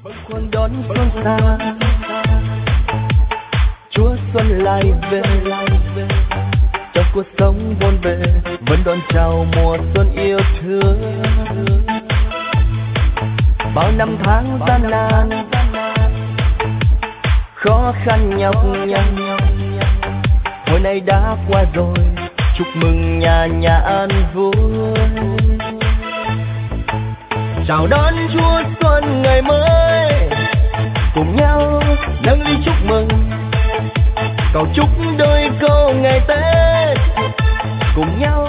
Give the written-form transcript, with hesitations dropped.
Khoan đón xuân xa, Chúa xuân lại về, trong cuộc sống bộn bề vẫn đón chào mùa xuân yêu thương. Bao năm tháng gian nan, khó khăn nhọc nhằn, hồi nay đã qua rồi, chúc mừng nhà nhà an vui. Chào đón Chúa xuân ngày mới, cùng nhau nâng ly chúc mừng, cầu chúc đôi câu ngày Tết, cùng nhau